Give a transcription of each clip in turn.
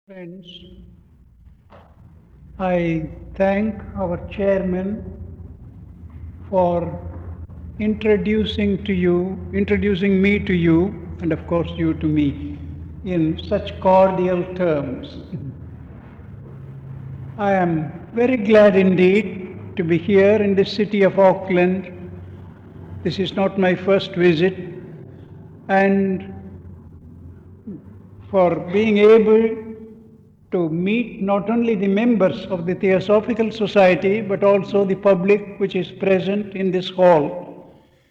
Friends, I thank our chairman for introducing me to you, and of course you to me, in such cordial terms. I am very glad indeed to be here in the city of Auckland. This is not my first visit, and for being able to meet not only the members of the Theosophical Society but also the public which is present in this hall.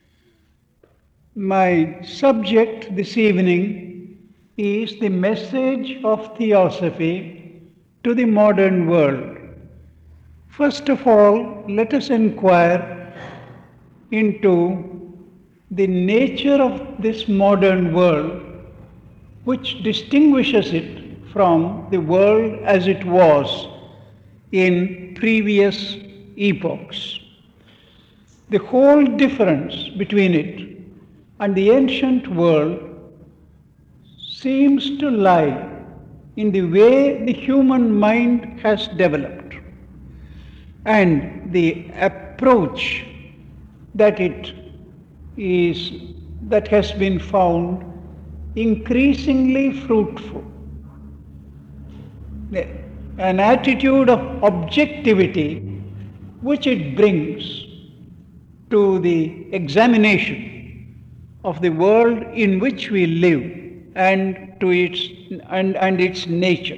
My subject this evening is the message of Theosophy to the modern world. First of all, let us inquire into the nature of this modern world, which distinguishes it from the world as it was in previous epochs. The whole difference between it and the ancient world seems to lie in the way the human mind has developed and the approach that has been found increasingly fruitful. An attitude of objectivity which it brings to the examination of the world in which we live and to its nature.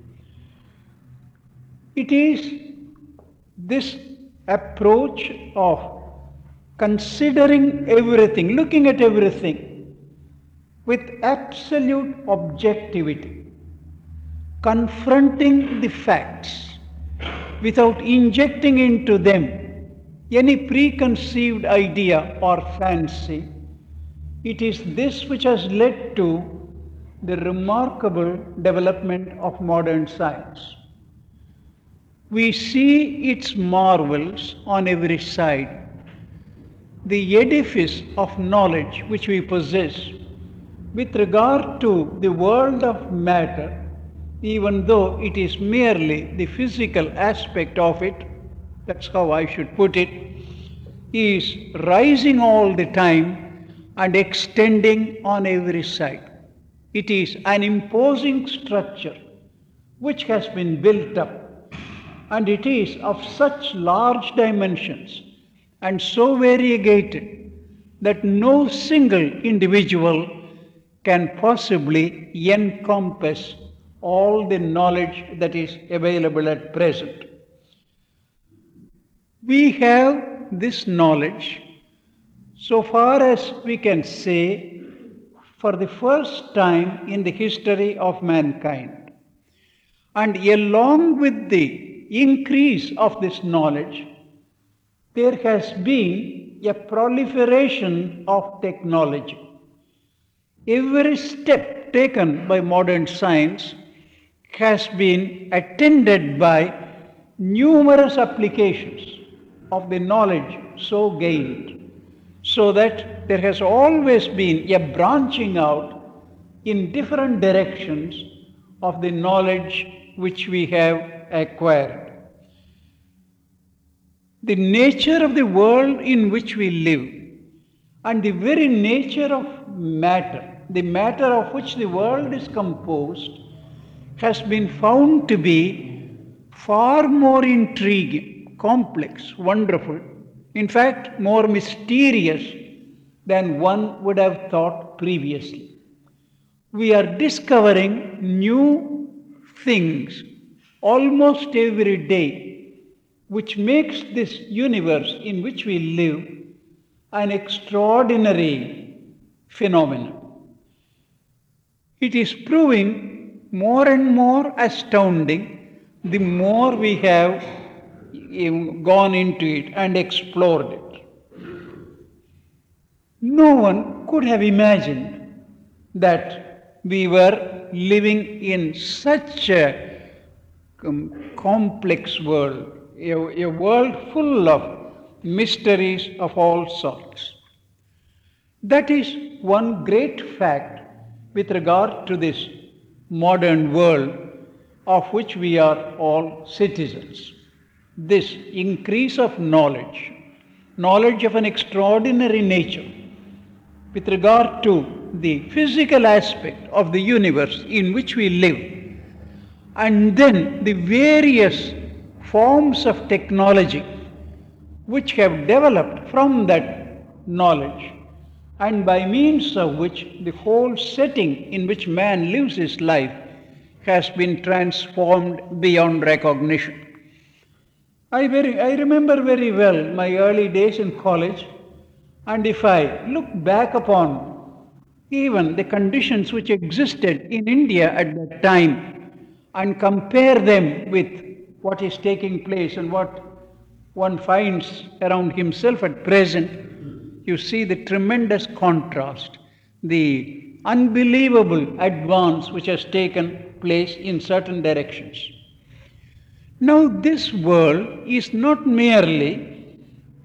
It is this approach of considering everything, looking at everything with absolute objectivity, confronting the facts without injecting into them any preconceived idea or fancy. It is this which has led to the remarkable development of modern science. We see its marvels on every side. The edifice of knowledge which we possess with regard to the world of matter, even though it is merely the physical aspect of it, that's how I should put it, is rising all the time and extending on every side. It is an imposing structure which has been built up, and it is of such large dimensions and so variegated that no single individual can possibly encompass all the knowledge that is available at present. We have this knowledge, so far as we can say, for the first time in the history of mankind. And along with the increase of this knowledge, there has been a proliferation of technology. Every step taken by modern science has been attended by numerous applications of the knowledge so gained, so that there has always been a branching out in different directions of the knowledge which we have acquired. The nature of the world in which we live and the very nature of matter, the matter of which the world is composed, has been found to be far more intriguing, complex, wonderful, in fact, more mysterious than one would have thought previously. We are discovering new things almost every day, which makes this universe in which we live an extraordinary phenomenon. It is proving more and more astounding the more we have gone into it and explored it. No one could have imagined that we were living in such a complex world, a world full of mysteries of all sorts. That is one great fact with regard to this modern world of which we are all citizens. This increase of knowledge of an extraordinary nature with regard to the physical aspect of the universe in which we live, and then the various forms of technology which have developed from that knowledge, and by means of which the whole setting in which man lives his life has been transformed beyond recognition. I remember very well my early days in college, and if I look back upon even the conditions which existed in India at that time and compare them with what is taking place and what one finds around himself at present, you see the tremendous contrast, the unbelievable advance which has taken place in certain directions. Now this world is not merely,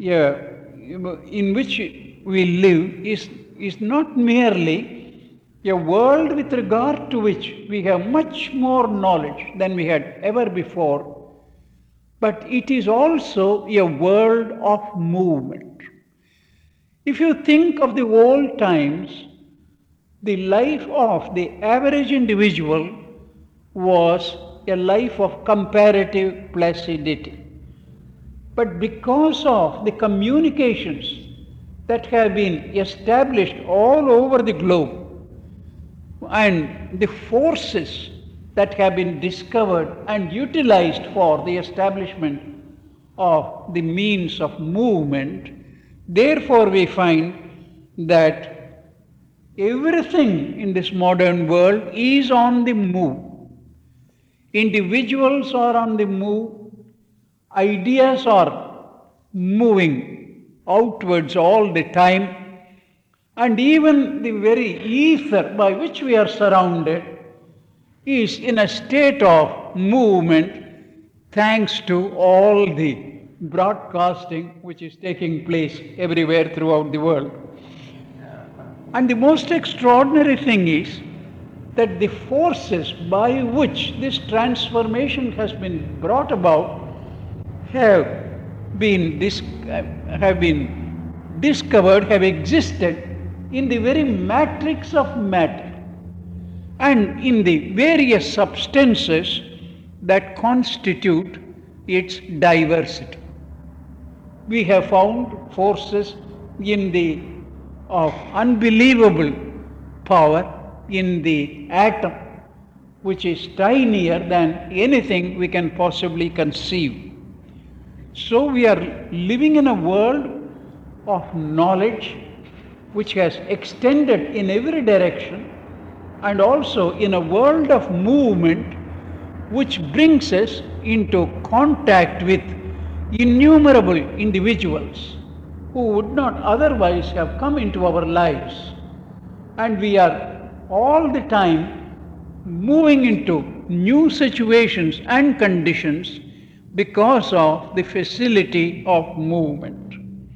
in which we live, is not merely a world with regard to which we have much more knowledge than we had ever before, but it is also a world of movement. If you think of the old times, the life of the average individual was a life of comparative placidity. But because of the communications that have been established all over the globe and the forces that have been discovered and utilized for the establishment of the means of movement, therefore we find that everything in this modern world is on the move. Individuals are on the move, ideas are moving outwards all the time, and even the very ether by which we are surrounded is in a state of movement thanks to all the broadcasting which is taking place everywhere throughout the world. And the most extraordinary thing is that the forces by which this transformation has been brought about have been discovered, have existed in the very matrix of matter and in the various substances that constitute its diversity. We have found forces of unbelievable power in the atom, which is tinier than anything we can possibly conceive. So we are living in a world of knowledge which has extended in every direction, and also in a world of movement which brings us into contact with innumerable individuals who would not otherwise have come into our lives. And we are all the time moving into new situations and conditions because of the facility of movement.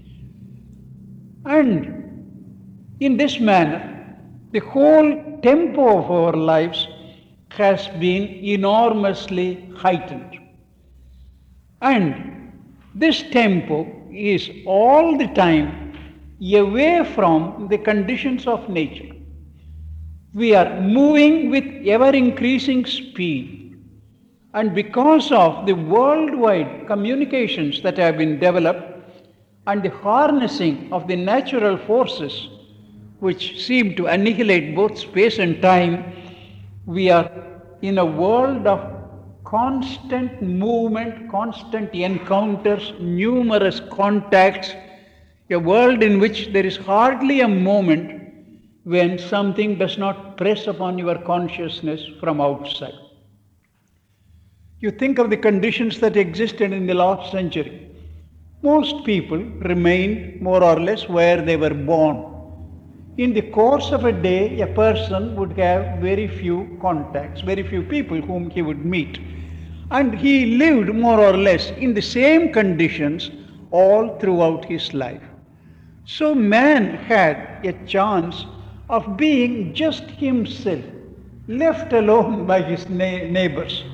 And in this manner, the whole tempo of our lives has been enormously heightened. And this tempo is all the time away from the conditions of nature. We are moving with ever-increasing speed, and because of the worldwide communications that have been developed and the harnessing of the natural forces which seem to annihilate both space and time, we are in a world of constant movement, constant encounters, numerous contacts, a world in which there is hardly a moment when something does not press upon your consciousness from outside. You think of the conditions that existed in the last century. Most people remained more or less where they were born. In the course of a day, a person would have very few contacts, very few people whom he would meet. And he lived more or less in the same conditions all throughout his life. So man had a chance of being just himself, left alone by his neighbors,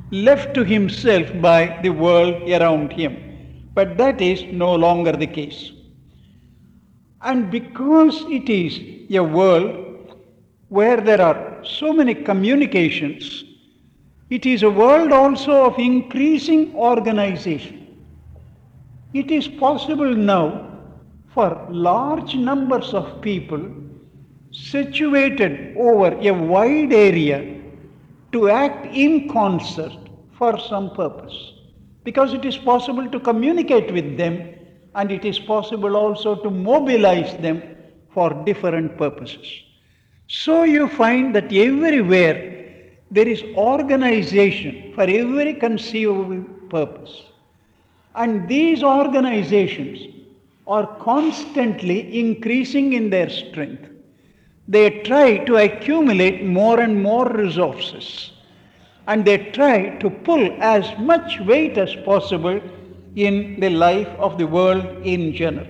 left to himself by the world around him. But that is no longer the case. And because it is a world where there are so many communications, it is a world also of increasing organization. It is possible now for large numbers of people situated over a wide area to act in concert for some purpose. Because it is possible to communicate with them, and it is possible also to mobilize them for different purposes. So you find that everywhere there is organization for every conceivable purpose. And these organizations are constantly increasing in their strength. They try to accumulate more and more resources, and they try to pull as much weight as possible in the life of the world in general.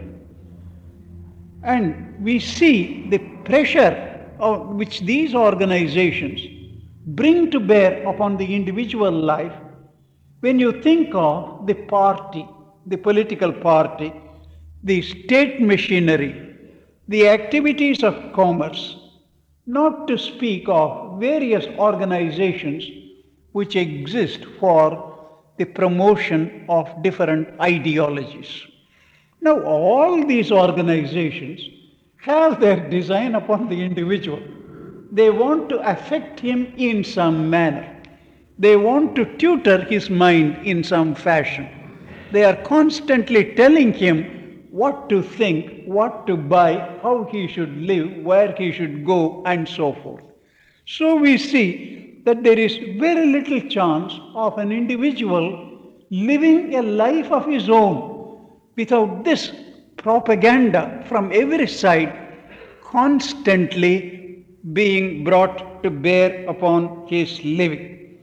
And we see the pressure which these organizations bring to bear upon the individual life when you think of the party, the political party, the state machinery, the activities of commerce, not to speak of various organizations which exist for the promotion of different ideologies. Now, all these organizations have their design upon the individual. They want to affect him in some manner. They want to tutor his mind in some fashion. They are constantly telling him what to think, what to buy, how he should live, where he should go, and so forth. So we see that there is very little chance of an individual living a life of his own without this propaganda from every side constantly being brought to bear upon his living.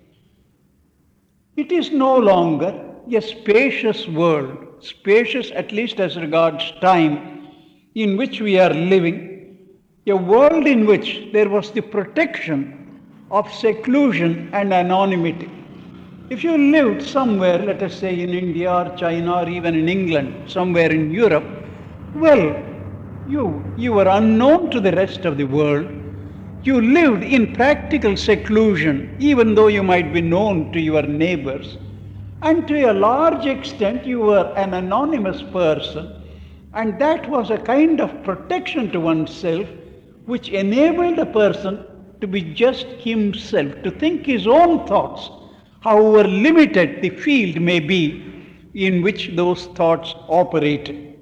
It is no longer a spacious world, spacious at least as regards time, in which we are living, a world in which there was the protection of seclusion and anonymity. If you lived somewhere, let us say in India or China or even in England, somewhere in Europe, well, you were unknown to the rest of the world. You lived in practical seclusion, even though you might be known to your neighbors. And to a large extent, you were an anonymous person. And that was a kind of protection to oneself, which enabled a person to be just himself, to think his own thoughts, however limited the field may be in which those thoughts operated.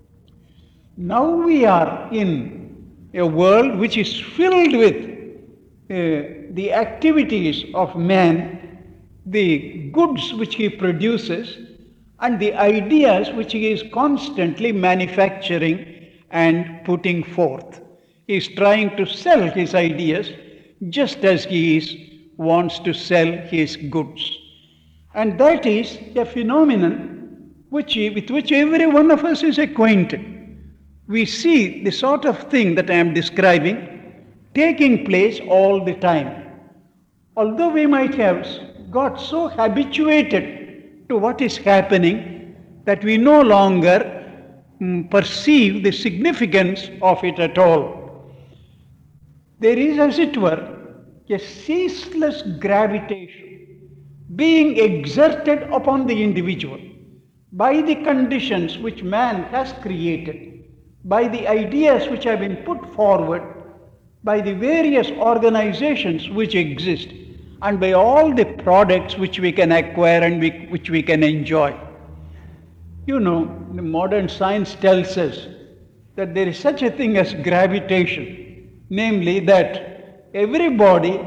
Now we are in a world which is filled with the activities of man, the goods which he produces, and the ideas which he is constantly manufacturing and putting forth. He is trying to sell his ideas just as he wants to sell his goods. And that is a phenomenon with which every one of us is acquainted. We see the sort of thing that I am describing taking place all the time. Although we might have got so habituated to what is happening that we no longer perceive the significance of it at all. There is, as it were, a ceaseless gravitation being exerted upon the individual by the conditions which man has created, by the ideas which have been put forward, by the various organizations which exist, and by all the products which we can acquire and which we can enjoy. You know, the modern science tells us that there is such a thing as gravitation, namely that everybody,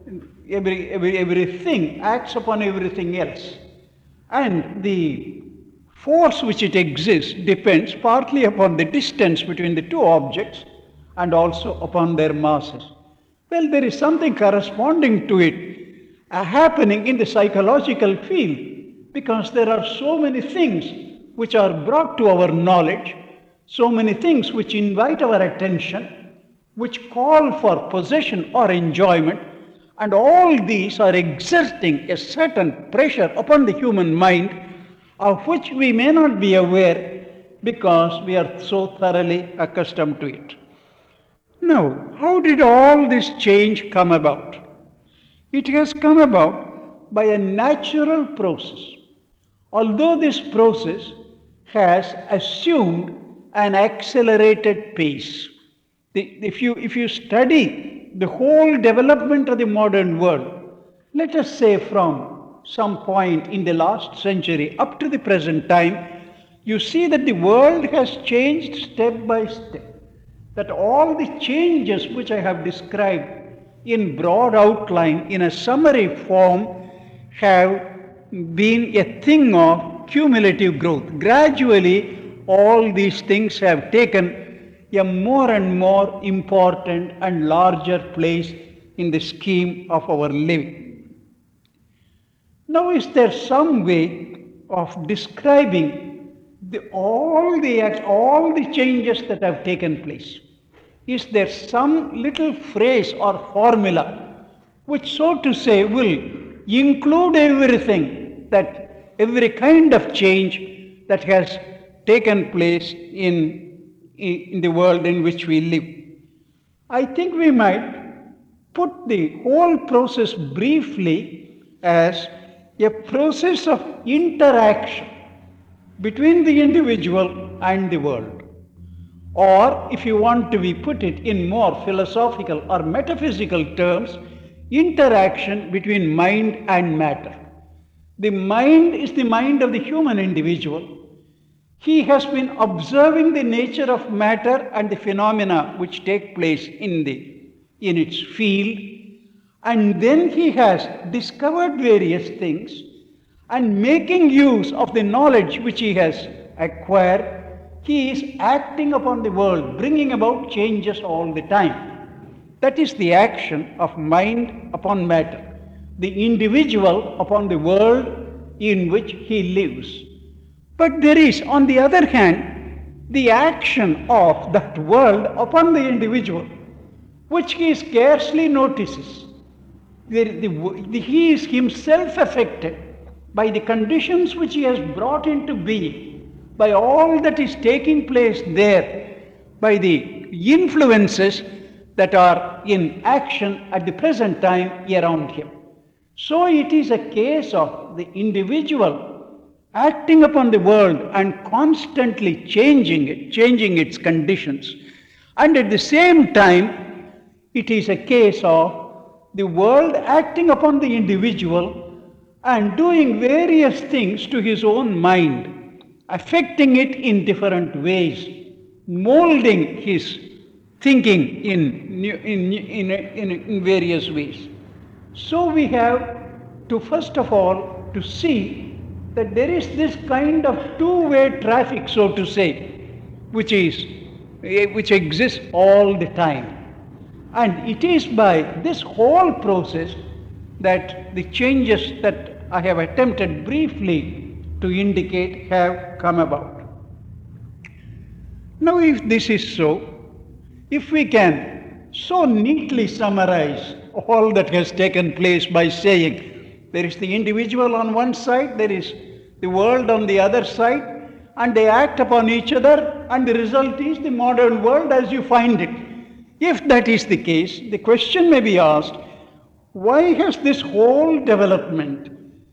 everything acts upon everything else. And the force which it exists depends partly upon the distance between the two objects and also upon their masses. Well, there is something corresponding to it happening in the psychological field, because there are so many things which are brought to our knowledge, so many things which invite our attention, which call for possession or enjoyment, And all these are exerting a certain pressure upon the human mind, of which we may not be aware because we are so thoroughly accustomed to it. Now, how did all this change come about? It has come about by a natural process. Although this process has assumed an accelerated pace. If you study the whole development of the modern world, let us say from some point in the last century up to the present time, you see that the world has changed step by step. That all the changes which I have described in broad outline, in a summary form, have been a thing of cumulative growth. Gradually, all these things have taken a more and more important and larger place in the scheme of our living. Now, is there some way of describing all the changes that have taken place? Is there some little phrase or formula which, so to say, will include everything, that every kind of change that has taken place in the world in which we live? I think we might put the whole process briefly as a process of interaction between the individual and the world. Or, if you want to put it in more philosophical or metaphysical terms, interaction between mind and matter. The mind is the mind of the human individual. He has been observing the nature of matter and the phenomena which take place in its field, and then he has discovered various things, and making use of the knowledge which he has acquired, he is acting upon the world, bringing about changes all the time. That is the action of mind upon matter, the individual upon the world in which he lives. But there is, on the other hand, the action of that world upon the individual, which he scarcely notices. He is himself affected by the conditions which he has brought into being, by all that is taking place there, by the influences that are in action at the present time around him. So it is a case of the individual acting upon the world and constantly changing its conditions. And at the same time, it is a case of the world acting upon the individual and doing various things to his own mind, affecting it in different ways, molding his thinking in various ways. So we have to, first of all, to see that there is this kind of two-way traffic, so to say, which exists all the time. And it is by this whole process that the changes that I have attempted briefly to indicate have come about. Now, if this is so, if we can so neatly summarize all that has taken place by saying there is the individual on one side, there is the world on the other side, and they act upon each other, and the result is the modern world as you find it. If that is the case, the question may be asked, why has this whole development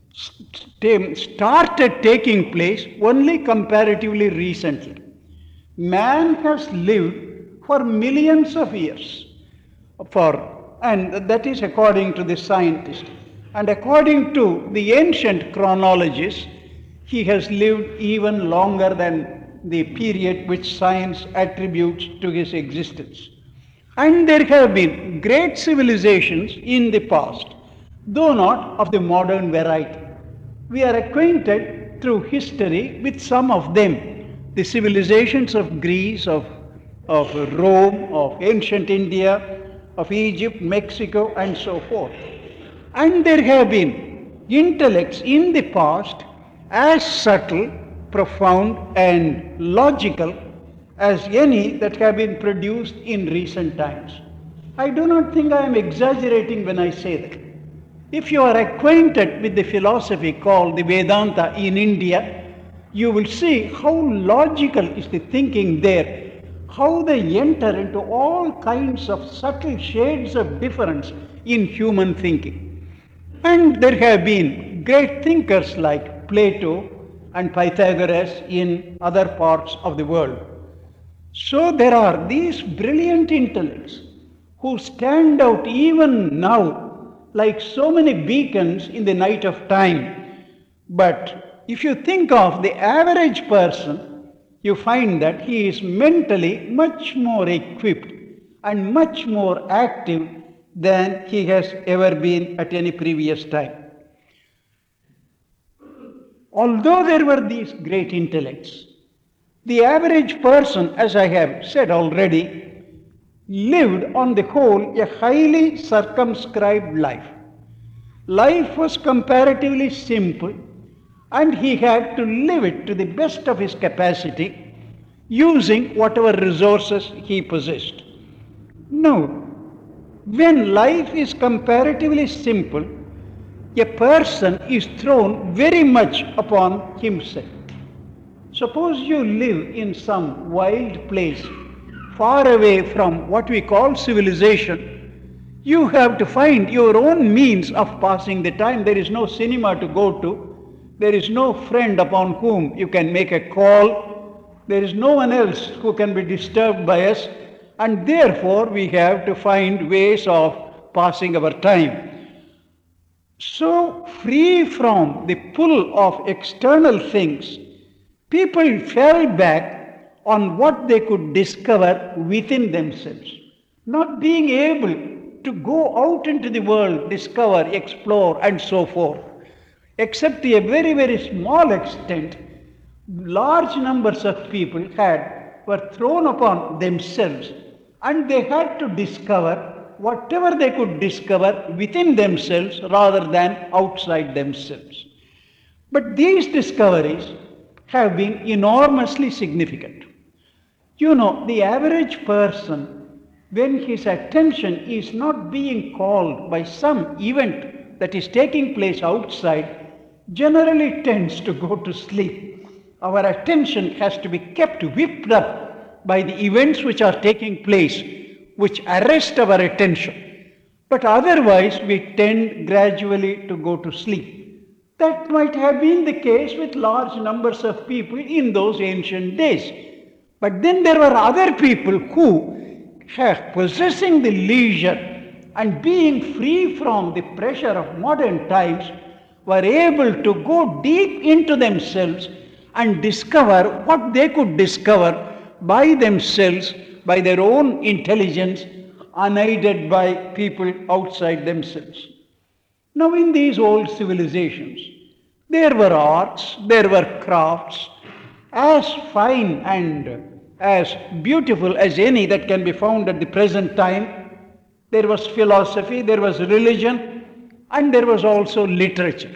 started taking place only comparatively recently? Man has lived for millions of years, and that is according to the scientists. And according to the ancient chronologists, he has lived even longer than the period which science attributes to his existence. And there have been great civilizations in the past, though not of the modern variety. We are acquainted through history with some of them, the civilizations of Greece, of Rome, of ancient India, of Egypt, Mexico, and so forth. And there have been intellects in the past as subtle, profound, and logical as any that have been produced in recent times. I do not think I am exaggerating when I say that. If you are acquainted with the philosophy called the Vedanta in India, you will see how logical is the thinking there, how they enter into all kinds of subtle shades of difference in human thinking. And there have been great thinkers like Plato and Pythagoras in other parts of the world. So there are these brilliant intellects who stand out even now like so many beacons in the night of time. But if you think of the average person, you find that he is mentally much more equipped and much more active than he has ever been at any previous time. Although there were these great intellects, the average person, as I have said already, lived on the whole a highly circumscribed life. Life was comparatively simple, and he had to live it to the best of his capacity, using whatever resources he possessed. Now, when life is comparatively simple, a person is thrown very much upon himself. Suppose you live in some wild place, far away from what we call civilization. You have to find your own means of passing the time. There is no cinema to go to. There is no friend upon whom you can make a call. There is no one else who can be disturbed by us. And therefore, we have to find ways of passing our time. So, free from the pull of external things, people fell back on what they could discover within themselves. Not being able to go out into the world, discover, explore, and so forth. Except to a very, very small extent, large numbers of people were thrown upon themselves, and they had to discover whatever they could discover within themselves rather than outside themselves. But these discoveries have been enormously significant. You know, the average person, when his attention is not being called by some event that is taking place outside, generally tends to go to sleep. Our attention has to be kept whipped up by the events which are taking place, which arrest our attention. But otherwise, we tend gradually to go to sleep. That might have been the case with large numbers of people in those ancient days. But then there were other people who, possessing the leisure and being free from the pressure of modern times, were able to go deep into themselves and discover what they could discover by themselves, by their own intelligence, unaided by people outside themselves. Now, in these old civilizations, there were arts, there were crafts, as fine and as beautiful as any that can be found at the present time. There was philosophy, there was religion, and there was also literature.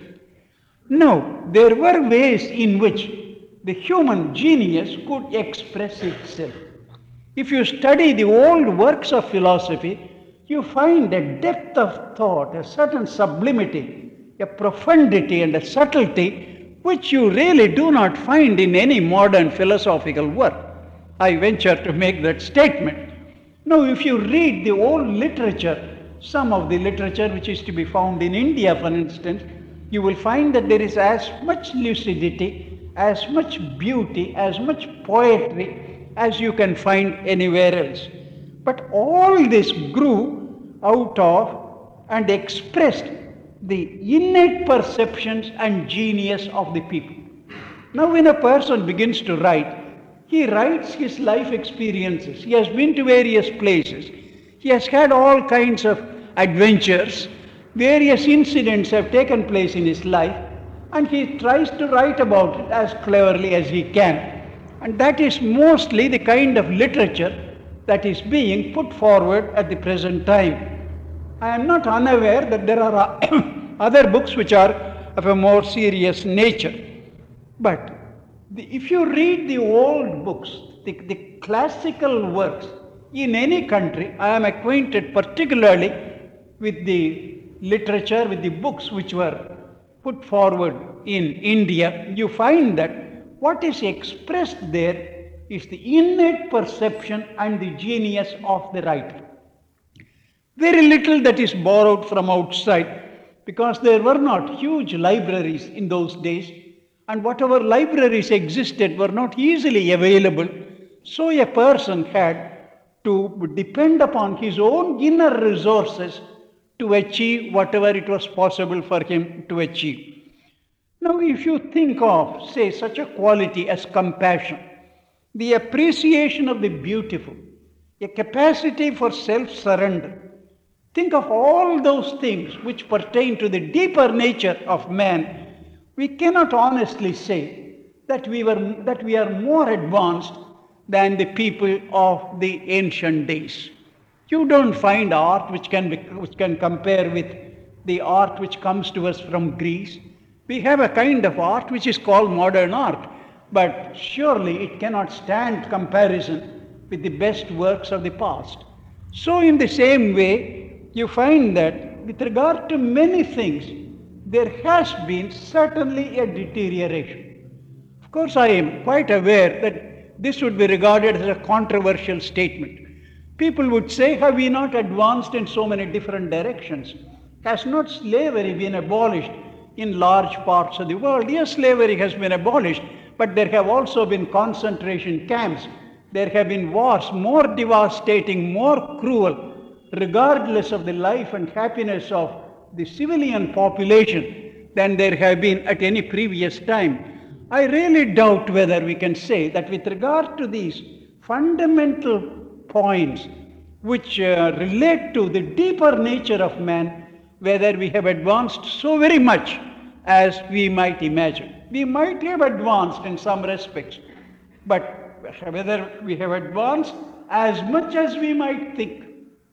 Now, there were ways in which the human genius could express itself. If you study the old works of philosophy, you find a depth of thought, a certain sublimity, a profundity and a subtlety which you really do not find in any modern philosophical work. I venture to make that statement. Now, if you read the old literature, some of the literature which is to be found in India, for instance, you will find that there is as much lucidity, as much beauty, as much poetry as you can find anywhere else. But all this grew out of and expressed the innate perceptions and genius of the people. Now, when a person begins to write, he writes his life experiences. He has been to various places. He has had all kinds of adventures. Various incidents have taken place in his life, and he tries to write about it as cleverly as he can. And that is mostly the kind of literature that is being put forward at the present time. I am not unaware that there are other books which are of a more serious nature. But if you read the old books, the classical works, in any country, I am acquainted particularly with the literature, with the books which were put forward in India, you find that what is expressed there is the innate perception and the genius of the writer. Very little that is borrowed from outside, because there were not huge libraries in those days, and whatever libraries existed were not easily available. So a person had to depend upon his own inner resources to achieve whatever it was possible for him to achieve. Now, if you think of, say, such a quality as compassion, the appreciation of the beautiful, a capacity for self-surrender, think of all those things which pertain to the deeper nature of man, we cannot honestly say that we are more advanced than the people of the ancient days. You don't find art which can compare with the art which comes to us from Greece. We have a kind of art which is called modern art, but surely it cannot stand comparison with the best works of the past. So in the same way, you find that with regard to many things, there has been certainly a deterioration. Of course, I am quite aware that this would be regarded as a controversial statement. People would say, have we not advanced in so many different directions? Has not slavery been abolished in large parts of the world? Yes, slavery has been abolished, but there have also been concentration camps. There have been wars more devastating, more cruel, regardless of the life and happiness of the civilian population than there have been at any previous time. I really doubt whether we can say that with regard to these fundamental points which relate to the deeper nature of man, whether we have advanced so very much as we might imagine. We might have advanced in some respects, but whether we have advanced as much as we might think.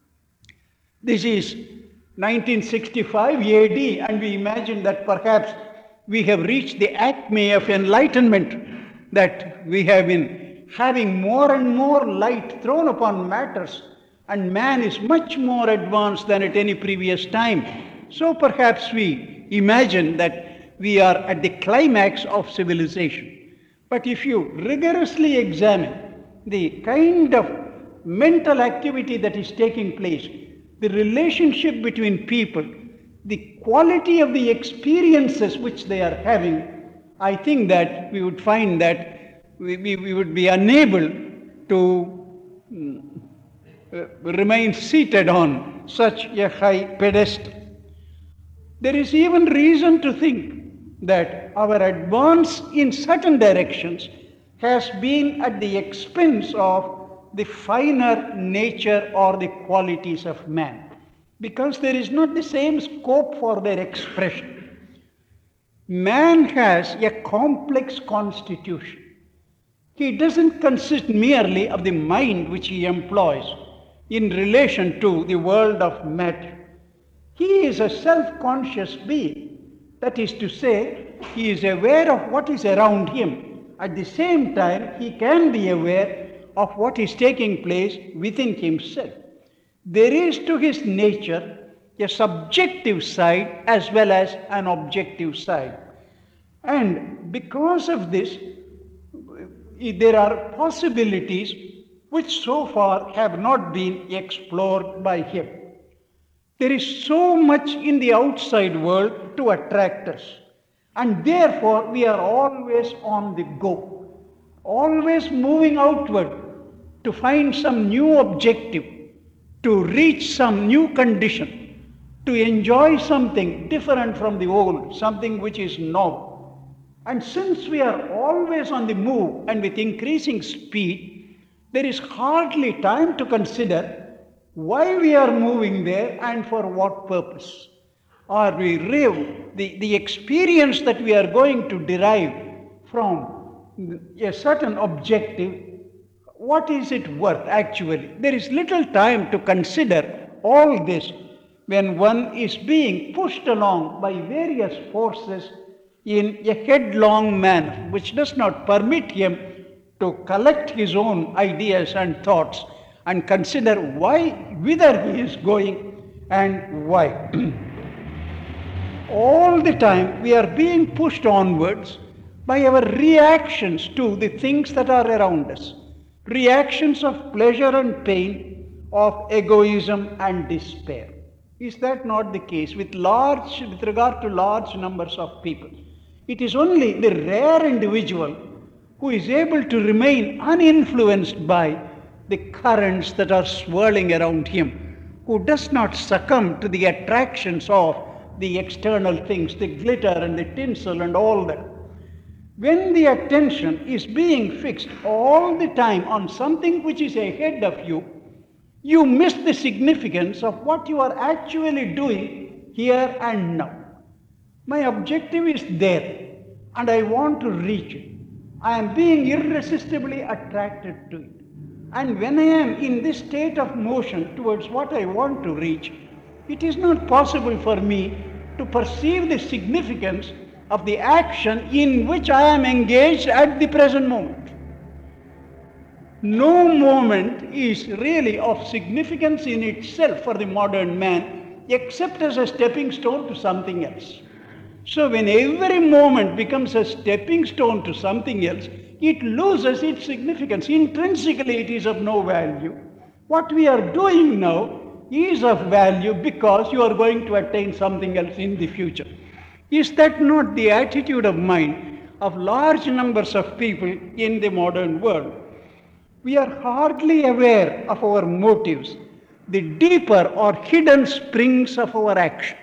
This is 1965 AD, and we imagine that perhaps we have reached the acme of enlightenment, that we have been having more and more light thrown upon matters, and man is much more advanced than at any previous time. So perhaps we imagine that we are at the climax of civilization. But if you rigorously examine the kind of mental activity that is taking place, the relationship between people, the quality of the experiences which they are having, I think that we would find that we would be unable to remain seated on such a high pedestal. There is even reason to think that our advance in certain directions has been at the expense of the finer nature or the qualities of man, because there is not the same scope for their expression. Man has a complex constitution. He doesn't consist merely of the mind which he employs in relation to the world of matter. He is a self-conscious being. That is to say, he is aware of what is around him. At the same time, he can be aware of what is taking place within himself. There is to his nature a subjective side as well as an objective side. And because of this, there are possibilities which so far have not been explored by him. There is so much in the outside world to attract us, and therefore we are always on the go, always moving outward to find some new objective, to reach some new condition, to enjoy something different from the old, something which is novel. And since we are always on the move and with increasing speed, there is hardly time to consider why we are moving there and for what purpose. Or we live the experience that we are going to derive from a certain objective. What is it worth actually? There is little time to consider all this when one is being pushed along by various forces in a headlong manner, which does not permit him to collect his own ideas and thoughts and consider whither he is going and why. All the time we are being pushed onwards by our reactions to the things that are around us. Reactions of pleasure and pain, of egoism and despair. Is that not the case with regard to large numbers of people? It is only the rare individual who is able to remain uninfluenced by the currents that are swirling around him, who does not succumb to the attractions of the external things, the glitter and the tinsel and all that. When the attention is being fixed all the time on something which is ahead of you, you miss the significance of what you are actually doing here and now. My objective is there, and I want to reach it. I am being irresistibly attracted to it. And when I am in this state of motion towards what I want to reach, it is not possible for me to perceive the significance of the action in which I am engaged at the present moment. No moment is really of significance in itself for the modern man, except as a stepping stone to something else. So when every moment becomes a stepping stone to something else, it loses its significance. Intrinsically, it is of no value. What we are doing now is of value because you are going to attain something else in the future. Is that not the attitude of mind of large numbers of people in the modern world? We are hardly aware of our motives, the deeper or hidden springs of our action.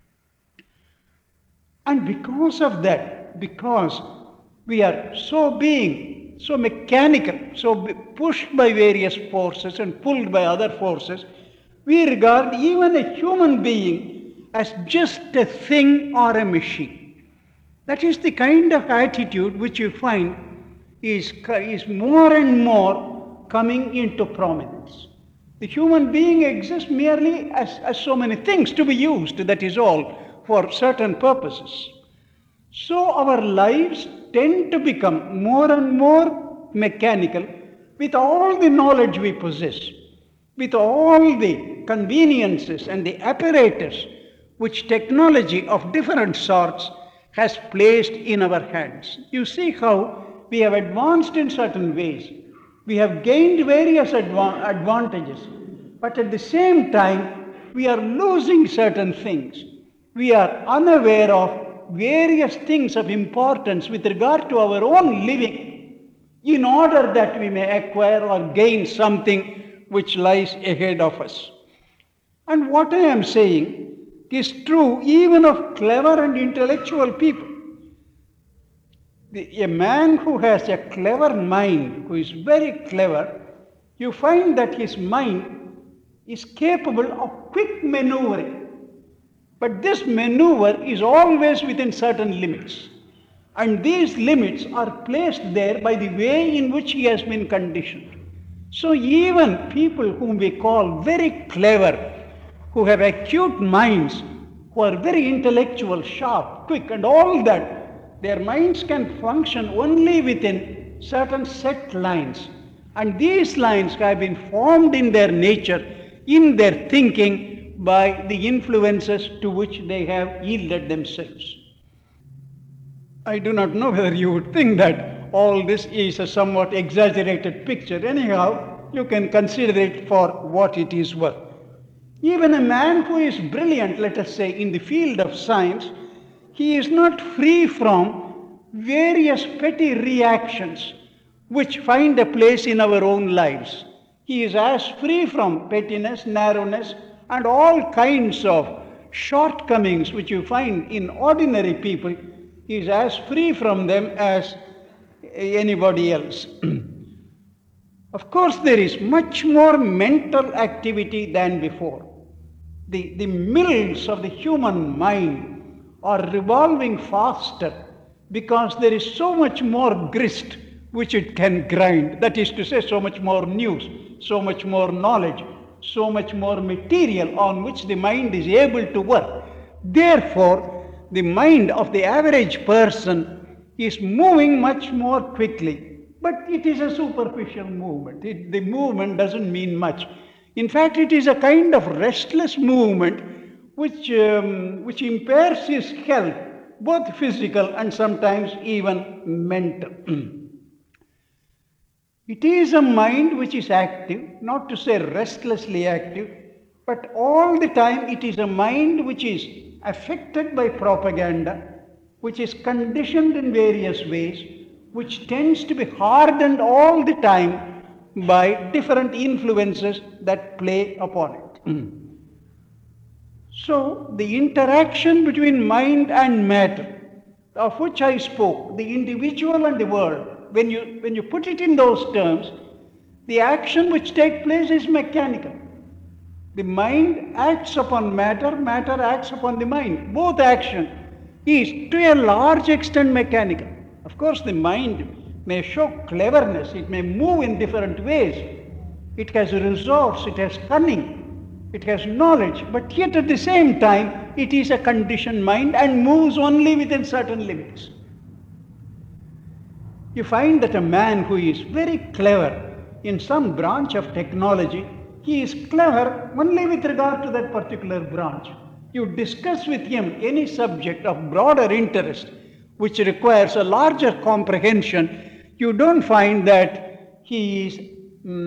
And because of that, because we are so mechanical, so pushed by various forces and pulled by other forces, we regard even a human being as just a thing or a machine. That is the kind of attitude which you find is more and more coming into prominence. The human being exists merely as so many things to be used, that is all, for certain purposes. So our lives tend to become more and more mechanical with all the knowledge we possess, with all the conveniences and the apparatus which technology of different sorts has placed in our hands. You see how we have advanced in certain ways. We have gained various advantages, but at the same time we are losing certain things. We are unaware of various things of importance with regard to our own living in order that we may acquire or gain something which lies ahead of us. And what I am saying is true even of clever and intellectual people. A man who has a clever mind, who is very clever, you find that his mind is capable of quick maneuvering. But this maneuver is always within certain limits. And these limits are placed there by the way in which he has been conditioned. So even people whom we call very clever, who have acute minds, who are very intellectual, sharp, quick, and all that, their minds can function only within certain set lines. And these lines have been formed in their nature, in their thinking, by the influences to which they have yielded themselves. I do not know whether you would think that all this is a somewhat exaggerated picture. Anyhow, you can consider it for what it is worth. Even a man who is brilliant, let us say, in the field of science, he is not free from various petty reactions which find a place in our own lives. He is as free from pettiness, narrowness, and all kinds of shortcomings which you find in ordinary people. He is as free from them as anybody else. Of course, there is much more mental activity than before. The mills of the human mind are revolving faster because there is so much more grist which it can grind. That is to say, so much more news, so much more knowledge, so much more material on which the mind is able to work. Therefore, the mind of the average person is moving much more quickly. But it is a superficial movement. The movement doesn't mean much. In fact, it is a kind of restless movement which impairs his health, both physical and sometimes even mental. It is a mind which is active, not to say restlessly active, but all the time it is a mind which is affected by propaganda, which is conditioned in various ways, which tends to be hardened all the time by different influences that play upon it. So, the interaction between mind and matter, of which I spoke, the individual and the world, when you put it in those terms, the action which takes place is mechanical. The mind acts upon matter, matter acts upon the mind. Both action is to a large extent mechanical. Of course, the mind may show cleverness, it may move in different ways. It has resource, it has cunning, it has knowledge, but yet at the same time, it is a conditioned mind and moves only within certain limits. You find that a man who is very clever in some branch of technology, he is clever only with regard to that particular branch. You discuss with him any subject of broader interest, which requires a larger comprehension, you don't find that he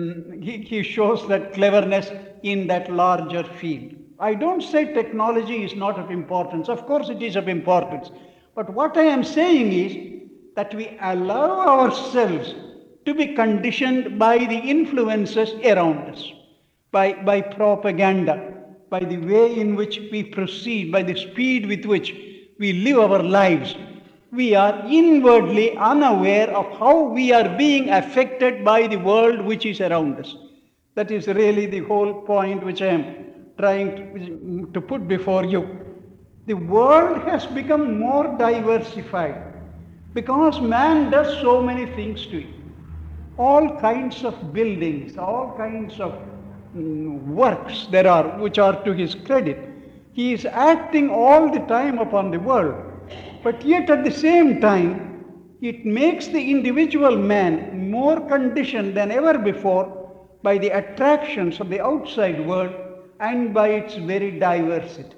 shows that cleverness in that larger field. I don't say technology is not of importance. Of course it is of importance. But what I am saying is that we allow ourselves to be conditioned by the influences around us, by propaganda, by the way in which we proceed, by the speed with which we live our lives. We are inwardly unaware of how we are being affected by the world which is around us. That is really the whole point which I am trying to put before you. The world has become more diversified because man does so many things to it. All kinds of buildings, all kinds of works there are which are to his credit. He is acting all the time upon the world. But yet at the same time, it makes the individual man more conditioned than ever before by the attractions of the outside world and by its very diversity.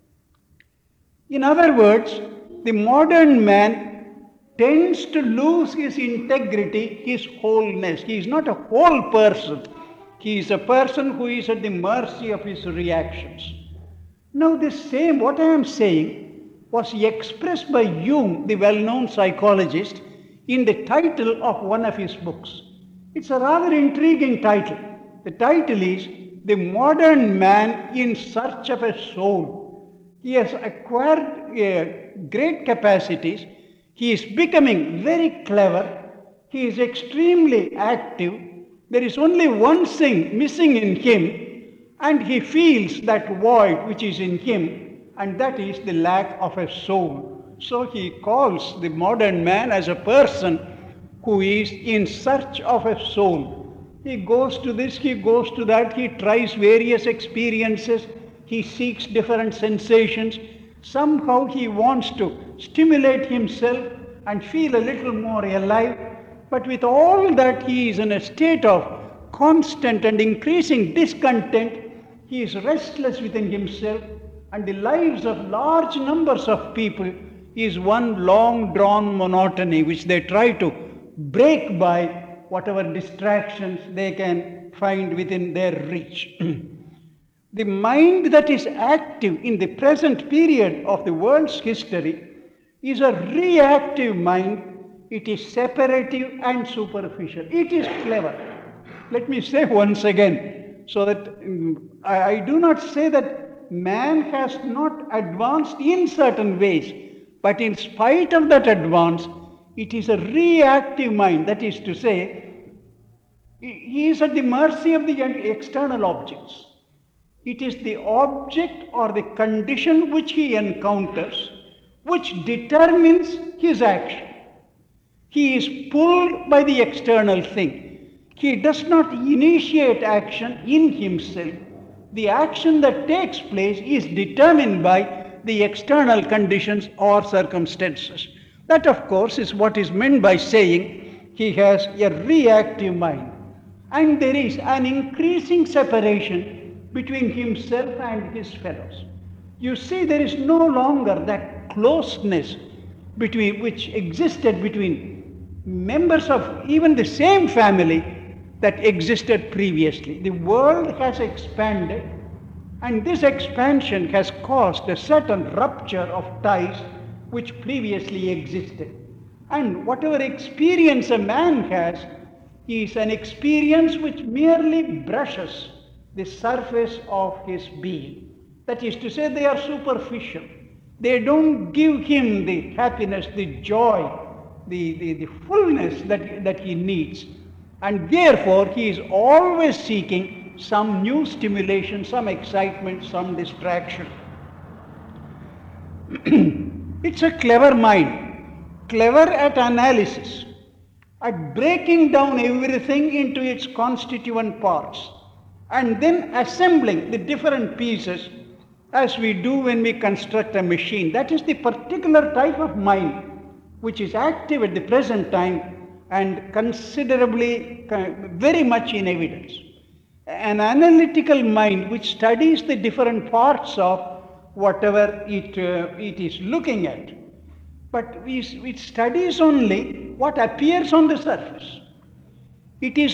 In other words, the modern man tends to lose his integrity, his wholeness. He is not a whole person. He is a person who is at the mercy of his reactions. Now what I am saying was expressed by Jung, the well-known psychologist, in the title of one of his books. It's a rather intriguing title. The title is The Modern Man in Search of a Soul. He has acquired great capacities. He is becoming very clever. He is extremely active. There is only one thing missing in him, and he feels that void which is in him, and that is the lack of a soul. So he calls the modern man as a person who is in search of a soul. He goes to this, he goes to that, he tries various experiences, he seeks different sensations. Somehow he wants to stimulate himself and feel a little more alive. But with all that, he is in a state of constant and increasing discontent. He is restless within himself, and the lives of large numbers of people is one long drawn monotony which they try to break by whatever distractions they can find within their reach. The mind that is active in the present period of the world's history is a reactive mind. It is separative and superficial. It is clever. Let me say once again, so that I do not say that man has not advanced in certain ways, but in spite of that advance, it is a reactive mind. That is to say, he is at the mercy of the external objects. It is the object or the condition which he encounters which determines his action. He is pulled by the external thing. He does not initiate action in himself. The action that takes place is determined by the external conditions or circumstances. That, of course, is what is meant by saying he has a reactive mind. And there is an increasing separation between himself and his fellows. You see, there is no longer that closeness which existed between members of even the same family that existed previously. The world has expanded, and this expansion has caused a certain rupture of ties which previously existed. And whatever experience a man has is an experience which merely brushes the surface of his being. That is to say, they are superficial. They don't give him the happiness, the joy, the fullness that he needs. And therefore, he is always seeking some new stimulation, some excitement, some distraction. It's a clever mind, clever at analysis, at breaking down everything into its constituent parts, and then assembling the different pieces as we do when we construct a machine. That is the particular type of mind which is active at the present time and considerably, very much in evidence. An analytical mind which studies the different parts of whatever it is looking at. But it studies only what appears on the surface. It's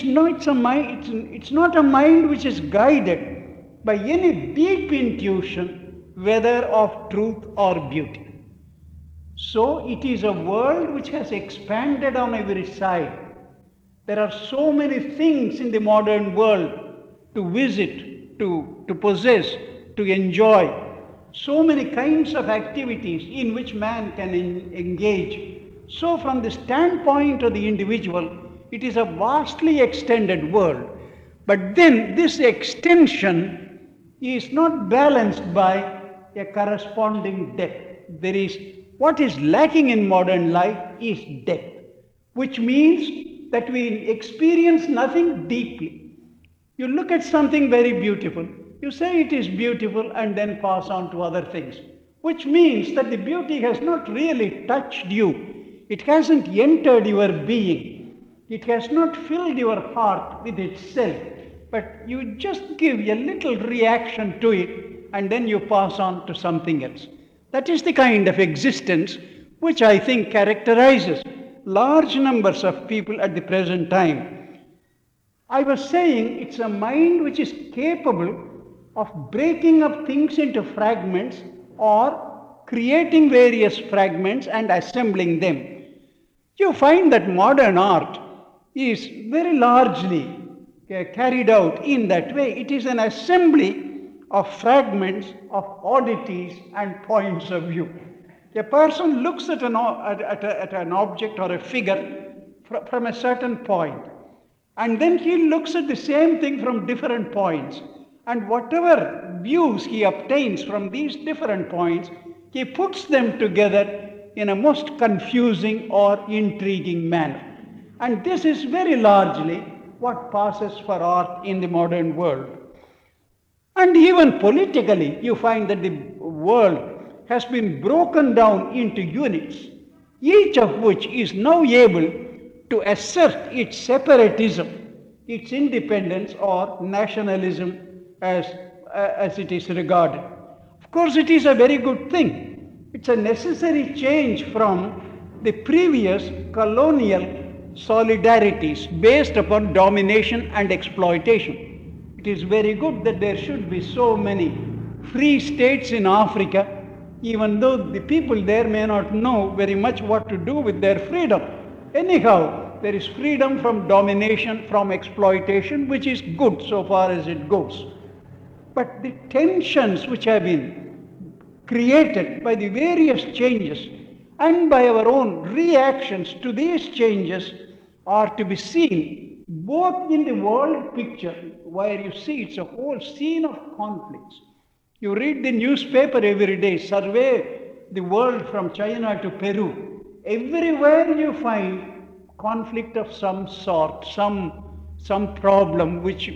not a mind which is guided by any deep intuition, whether of truth or beauty. So it is a world which has expanded on every side. There are so many things in the modern world to visit, to possess, to enjoy. So many kinds of activities in which man can engage. So from the standpoint of the individual, it is a vastly extended world. But then this extension is not balanced by a corresponding depth. What is lacking in modern life is depth, which means that we experience nothing deeply. You look at something very beautiful, you say it is beautiful and then pass on to other things, which means that the beauty has not really touched you. It hasn't entered your being. It has not filled your heart with itself, but you just give a little reaction to it and then you pass on to something else. That is the kind of existence which I think characterizes large numbers of people at the present time. I was saying it's a mind which is capable of breaking up things into fragments or creating various fragments and assembling them. You find that modern art is very largely carried out in that way. It is an assembly of fragments, of oddities and points of view. A person looks at an object or a figure from a certain point, and then he looks at the same thing from different points, and whatever views he obtains from these different points, he puts them together in a most confusing or intriguing manner. And this is very largely what passes for art in the modern world. And even politically, you find that the world has been broken down into units, each of which is now able to assert its separatism, its independence or nationalism as it is regarded. Of course, it is a very good thing. It's a necessary change from the previous colonial solidarities based upon domination and exploitation. It is very good that there should be so many free states in Africa, even though the people there may not know very much what to do with their freedom. Anyhow, there is freedom from domination, from exploitation, which is good so far as it goes. But the tensions which have been created by the various changes and by our own reactions to these changes are to be seen both in the world picture, where you see it's a whole scene of conflicts. You read the newspaper every day, survey the world from China to Peru. Everywhere you find conflict of some sort, some problem which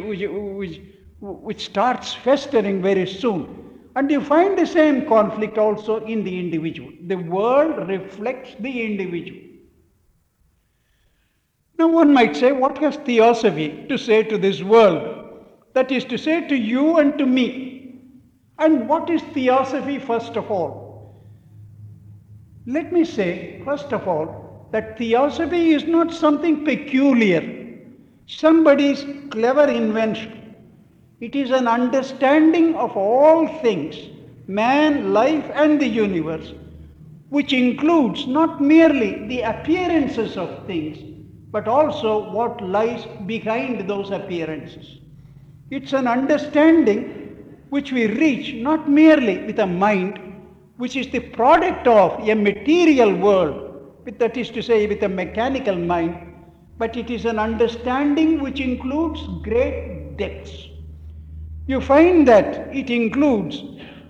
starts festering very soon. And you find the same conflict also in the individual. The world reflects the individual. Now one might say, what has theosophy to say to this world? That is to say to you and to me. And what is theosophy first of all? Let me say, first of all, that theosophy is not something peculiar, somebody's clever invention. It is an understanding of all things, man, life, and the universe, which includes not merely the appearances of things, but also what lies behind those appearances. It's an understanding which we reach not merely with a mind, which is the product of a material world, that is to say, with a mechanical mind, but it is an understanding which includes great depths. You find that it includes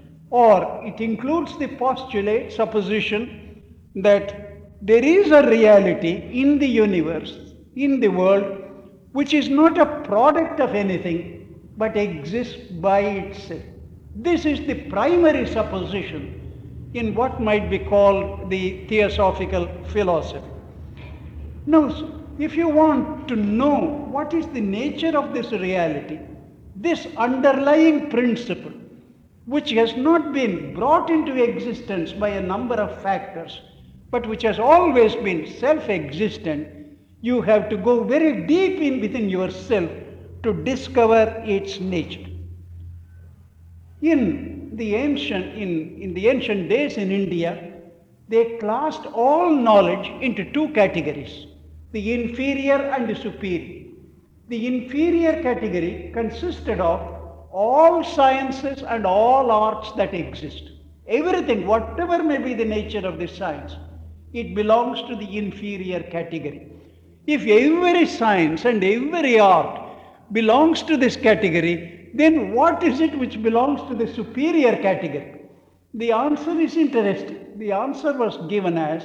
the postulate, supposition, that there is a reality in the universe, in the world, which is not a product of anything, but exists by itself. This is the primary supposition in what might be called the theosophical philosophy. Now, if you want to know what is the nature of this reality, this underlying principle, which has not been brought into existence by a number of factors, but which has always been self-existent, you have to go very deep within yourself to discover its nature. In the ancient days in India, they classed all knowledge into two categories, the inferior and the superior. The inferior category consisted of all sciences and all arts that exist. Everything, whatever may be the nature of the science, it belongs to the inferior category. If every science and every art belongs to this category, then what is it which belongs to the superior category? The answer is interesting. The answer was given as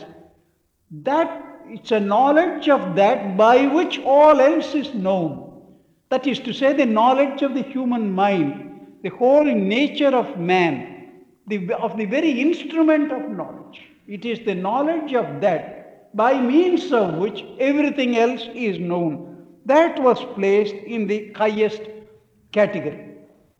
that it's a knowledge of that by which all else is known. That is to say, the knowledge of the human mind, the whole nature of man, of the very instrument of knowledge. It is the knowledge of that by means of which everything else is known. That was placed in the highest category.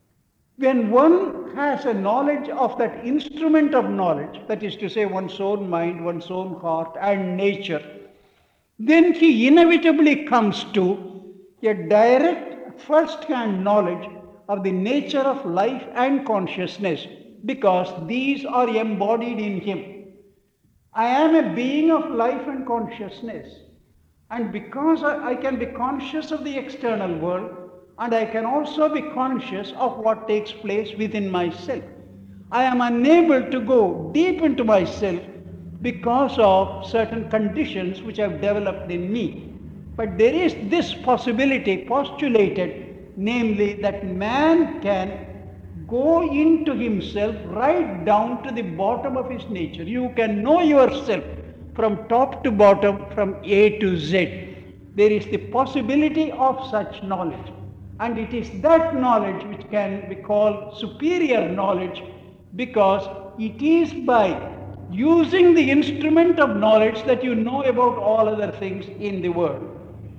When one has a knowledge of that instrument of knowledge, that is to say one's own mind, one's own heart and nature, then he inevitably comes to a direct first-hand knowledge of the nature of life and consciousness, because these are embodied in him. I am a being of life and consciousness, and because I can be conscious of the external world, and I can also be conscious of what takes place within myself, I am unable to go deep into myself because of certain conditions which have developed in me. But there is this possibility postulated, namely that man can go into himself right down to the bottom of his nature. You can know yourself from top to bottom, from A to Z. There is the possibility of such knowledge. And it is that knowledge which can be called superior knowledge, because it is by using the instrument of knowledge that you know about all other things in the world.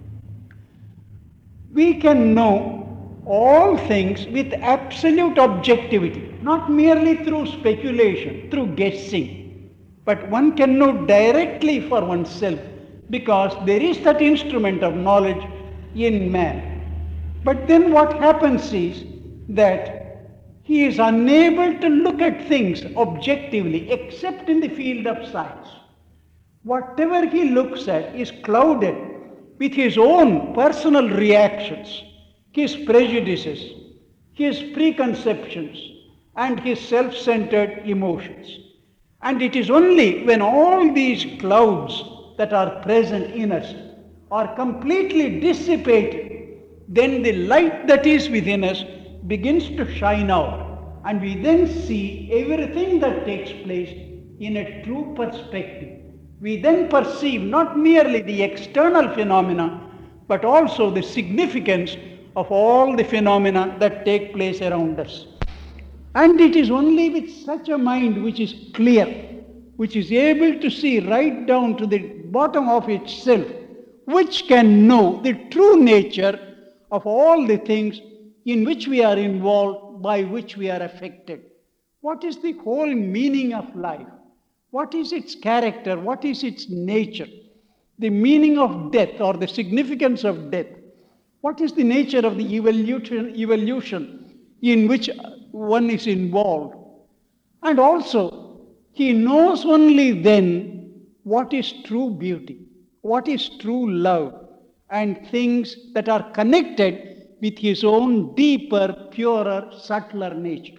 We can know all things with absolute objectivity, not merely through speculation, through guessing, but one can know directly for oneself because there is that instrument of knowledge in man. But then what happens is that he is unable to look at things objectively except in the field of science. Whatever he looks at is clouded with his own personal reactions, his prejudices, his preconceptions, and his self-centered emotions. And it is only when all these clouds that are present in us are completely dissipated, then the light that is within us begins to shine out, and we then see everything that takes place in a true perspective. We then perceive not merely the external phenomena, but also the significance of all the phenomena that take place around us. And it is only with such a mind which is clear, which is able to see right down to the bottom of itself, which can know the true nature of all the things in which we are involved, by which we are affected. What is the whole meaning of life? What is its character? What is its nature? The meaning of death or the significance of death. What is the nature of the evolution in which one is involved? And also, he knows only then what is true beauty, what is true love, and things that are connected with his own deeper, purer, subtler nature.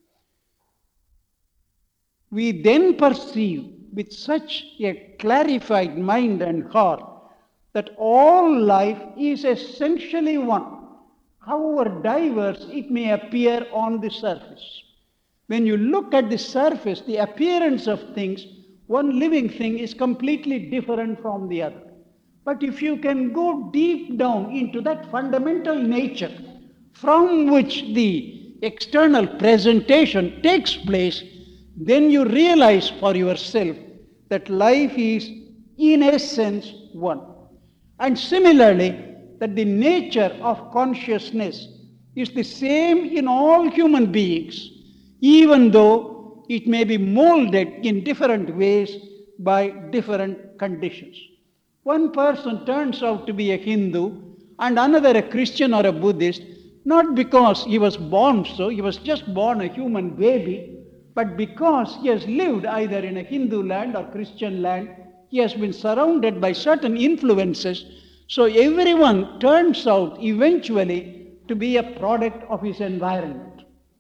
We then perceive with such a clarified mind and heart that all life is essentially one, however diverse it may appear on the surface. When you look at the surface, the appearance of things, one living thing is completely different from the other. But if you can go deep down into that fundamental nature from which the external presentation takes place, then you realize for yourself that life is in essence one. And similarly, that the nature of consciousness is the same in all human beings, even though it may be molded in different ways by different conditions. One person turns out to be a Hindu and another a Christian or a Buddhist, not because he was born so, he was just born a human baby, but because he has lived either in a Hindu land or Christian land, he has been surrounded by certain influences. So everyone turns out eventually to be a product of his environment.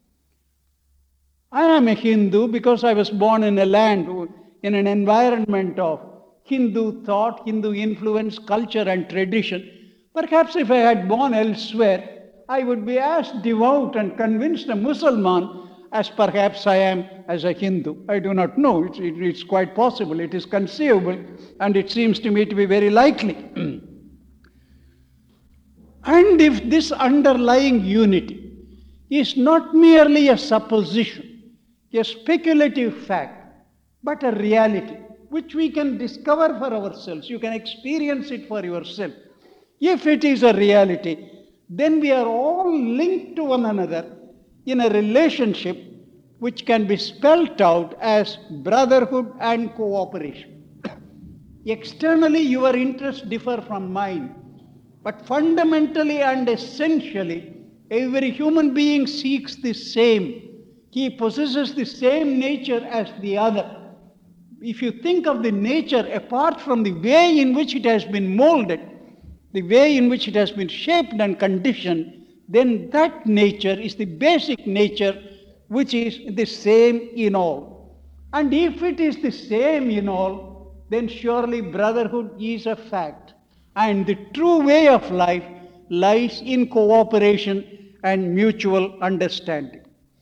I am a Hindu because I was born in a land, in an environment of Hindu thought, Hindu influence, culture and tradition. Perhaps if I had born elsewhere, I would be as devout and convinced a Muslim as perhaps I am as a Hindu. I do not know. It's quite possible. It is conceivable, and it seems to me to be very likely. And if this underlying unity is not merely a supposition, a speculative fact, but a reality which we can discover for ourselves, you can experience it for yourself. If it is a reality, then we are all linked to one another in a relationship which can be spelt out as brotherhood and cooperation. Externally, your interests differ from mine, but fundamentally and essentially, every human being seeks the same. He possesses the same nature as the other. If you think of the nature apart from the way in which it has been molded, the way in which it has been shaped and conditioned, then that nature is the basic nature which is the same in all. And if it is the same in all, then surely brotherhood is a fact. And the true way of life lies in cooperation and mutual understanding.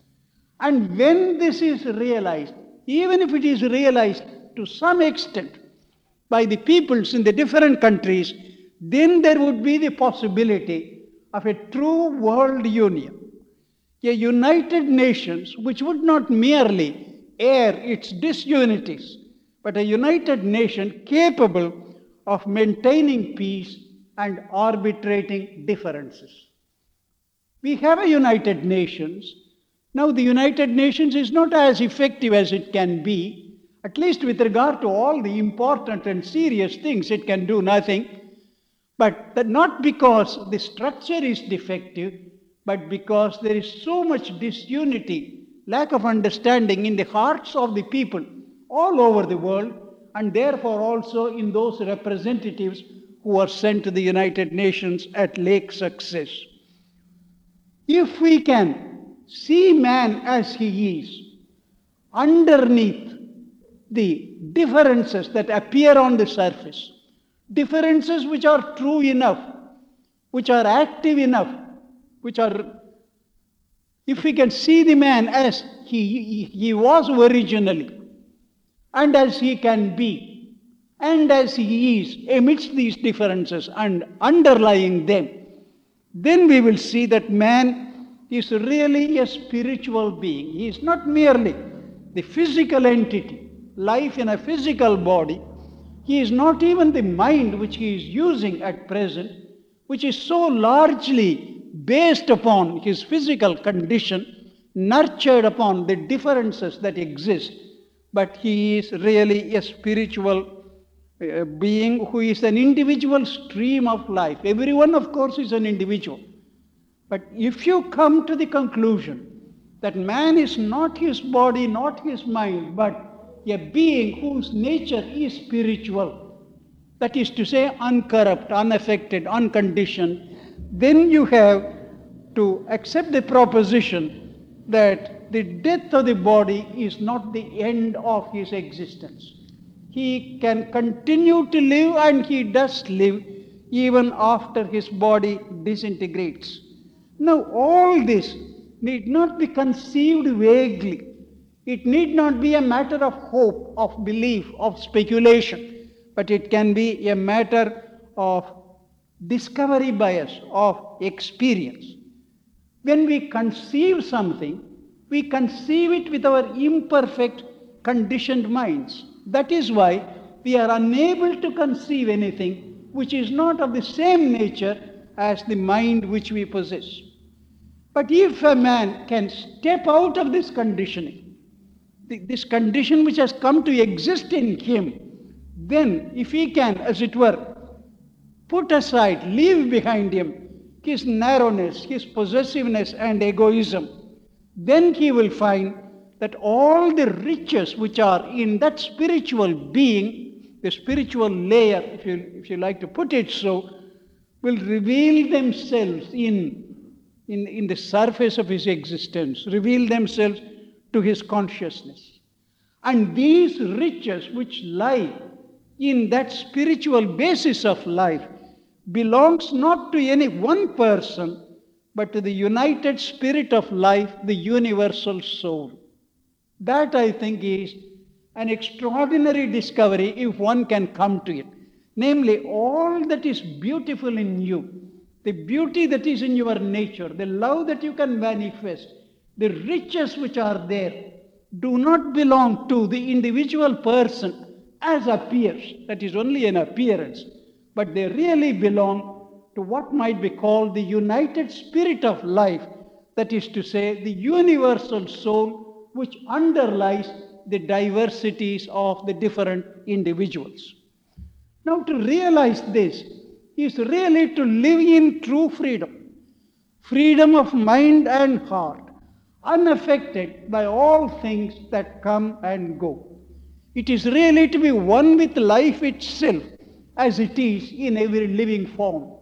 And when this is realized, even if it is realized to some extent by the peoples in the different countries, then there would be the possibility of a true world union, a United Nations which would not merely air its disunities, but a United Nation capable of maintaining peace and arbitrating differences. We have a United Nations. Now the United Nations is not as effective as it can be, at least with regard to all the important and serious things. It can do nothing. But that not because the structure is defective, but because there is so much disunity, lack of understanding in the hearts of the people all over the world, and therefore also in those representatives who are sent to the United Nations at late success. If we can see man as he is, underneath the differences that appear on the surface, differences which are true enough, which are active enough, if we can see the man as he was originally, and as he can be, and as he is amidst these differences and underlying them, then we will see that man is really a spiritual being. He is not merely the physical entity, life in a physical body, He is not even the mind which he is using at present, which is so largely based upon his physical condition, nurtured upon the differences that exist, but he is really a spiritual being who is an individual stream of life. Everyone, of course, is an individual. But if you come to the conclusion that man is not his body, not his mind, but a being whose nature is spiritual, that is to say uncorrupt, unaffected, unconditioned, then you have to accept the proposition that the death of the body is not the end of his existence. He can continue to live, and he does live even after his body disintegrates. Now, all this need not be conceived vaguely. It need not be a matter of hope, of belief, of speculation, but it can be a matter of discovery bias, of experience. When we conceive something, we conceive it with our imperfect, conditioned minds. That is why we are unable to conceive anything which is not of the same nature as the mind which we possess. But if a man can step out of this conditioning, this condition which has come to exist in him, then if he can, as it were, put aside, leave behind him his narrowness, his possessiveness and egoism, then he will find that all the riches which are in that spiritual being, the spiritual layer, if you like to put it so, will reveal themselves in the surface of his existence, reveal themselves to his consciousness. And these riches which lie in that spiritual basis of life belongs not to any one person, but to the united spirit of life, the universal soul. That, I think, is an extraordinary discovery if one can come to it. Namely, all that is beautiful in you, the beauty that is in your nature, the love that you can manifest, the riches which are there, do not belong to the individual person as appears. That is only an appearance. But they really belong to what might be called the united spirit of life, that is to say, the universal soul which underlies the diversities of the different individuals. Now, to realize this is really to live in true freedom, freedom of mind and heart, unaffected by all things that come and go. It is really to be one with life itself, as it is in every living form.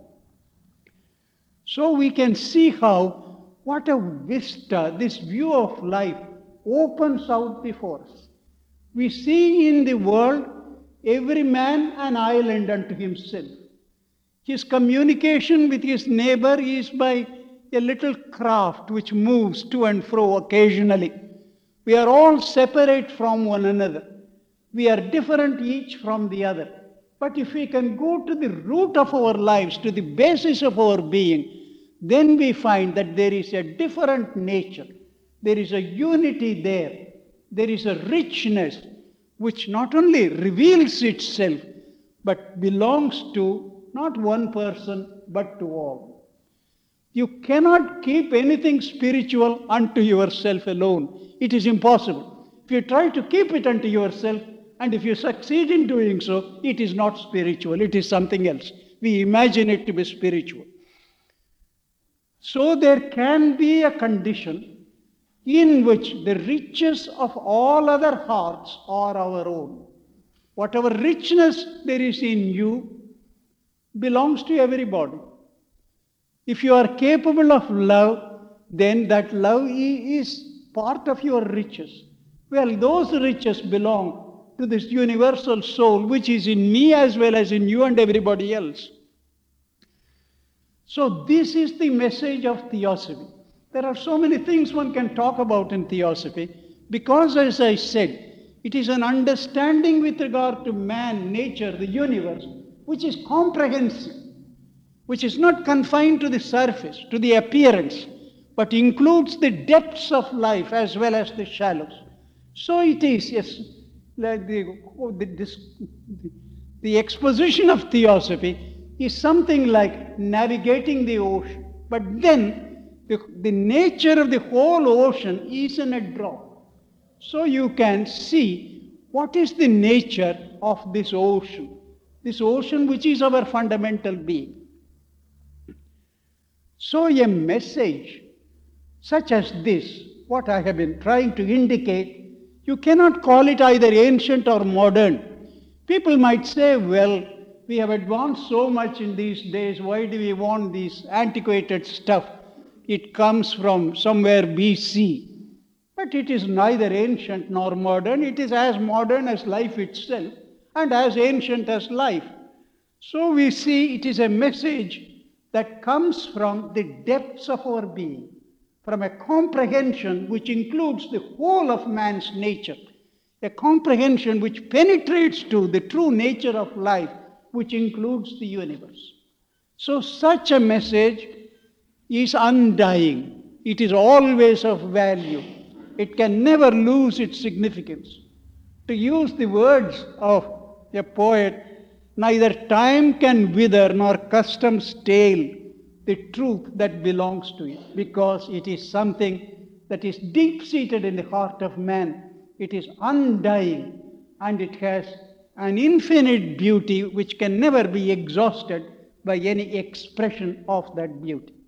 So we can see how, what a vista this view of life opens out before us. We see in the world every man an island unto himself. His communication with his neighbor is by a little craft which moves to and fro occasionally. We are all separate from one another. We are different each from the other. But if we can go to the root of our lives, to the basis of our being, then we find that there is a different nature. There is a unity there. There is a richness which not only reveals itself, but belongs to not one person, but to all. You cannot keep anything spiritual unto yourself alone. It is impossible. If you try to keep it unto yourself, and if you succeed in doing so, it is not spiritual, it is something else. We imagine it to be spiritual. So there can be a condition in which the riches of all other hearts are our own. Whatever richness there is in you belongs to everybody. If you are capable of love, then that love is part of your riches. Well, those riches belong to this universal soul which is in me as well as in you and everybody else. So this is the message of Theosophy. There are so many things one can talk about in Theosophy because, as I said, it is an understanding with regard to man, nature, the universe, which is comprehensive, which is not confined to the surface, to the appearance, but includes the depths of life as well as the shallows. So it is, yes, like the The exposition of theosophy is something like navigating the ocean. But then the nature of the whole ocean is in a drop. So you can see what is the nature of this ocean which is our fundamental being. So a message such as this, what I have been trying to indicate, you cannot call it either ancient or modern. People might say, well, we have advanced so much in these days, why do we want this antiquated stuff? It comes from somewhere BC. But it is neither ancient nor modern. It is as modern as life itself and as ancient as life. So we see it is a message that comes from the depths of our being, from a comprehension which includes the whole of man's nature, a comprehension which penetrates to the true nature of life, which includes the universe. So such a message is undying. It is always of value. It can never lose its significance. To use the words of a poet, neither time can wither nor custom stale the truth that belongs to it, because it is something that is deep-seated in the heart of man. It is undying, and it has an infinite beauty which can never be exhausted by any expression of that beauty.